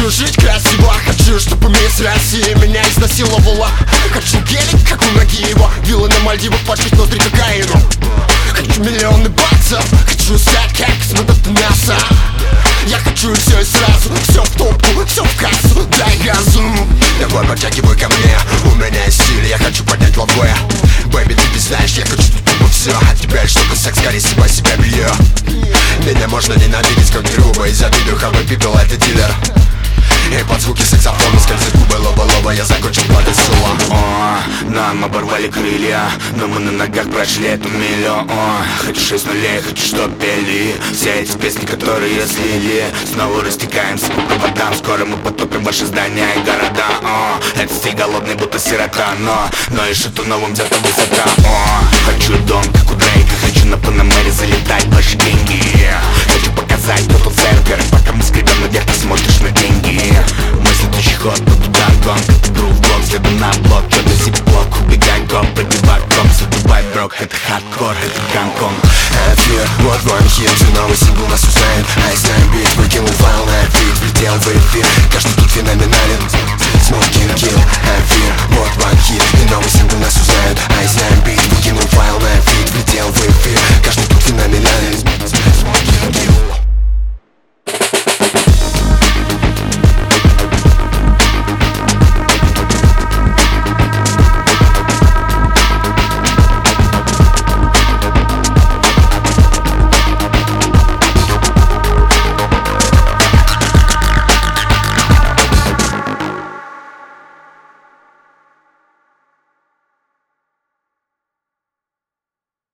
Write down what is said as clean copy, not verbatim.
Хочу жить красиво, хочу, чтобы мисс Россия меня изнасиловала. Хочу гелик, как у Нагиева, виллы на Мальдивах, пачкать ноздри кокаину. Хочу миллионы баксов, хочу стать как космонавт НАСА. Я хочу все и сразу, все в топку, все в кассу, дай газу. Давай подтягивай ко мне, у меня есть стиль, я хочу поднять лаве. Бэйби, ты не знаешь, я хочу тупо все. От тебя лишь только секс, скорее снимай себя белье. Меня можно ненавидеть как грубо, из обиду хавай пипел, это дилер. И под звуки саксофона скользит губы лоба-лоба, я закончил падать с ума. Нам оборвали крылья, но мы на ногах прошли эту милю. Хочу 6 нулей, хочу, чтоб пели все эти песни, которые слили. Снова растекаемся по проводам, скоро мы потопим ваши здания и города. Это стиль голодный, будто сирота, но и шатуновым где-то высота. Хочу дом, как у Дрейка, хочу на Панамере залетать, больше деньги. Хочу показать, кто тут сервер, пока мы скребем наверх, ты смотришь на деньги. Мой следующий ход, но туда гонг, это грув-блок, следом на блок, чё-то зип-блок, убегай гоп, пробивай коп, задувай брок, это хардкор, это Гонконг. Эфир, вот мой хит, новый сингл нас узнает. А я знаю бит, выкинул файл на бит, влетел в эфир. Каждый тут финальный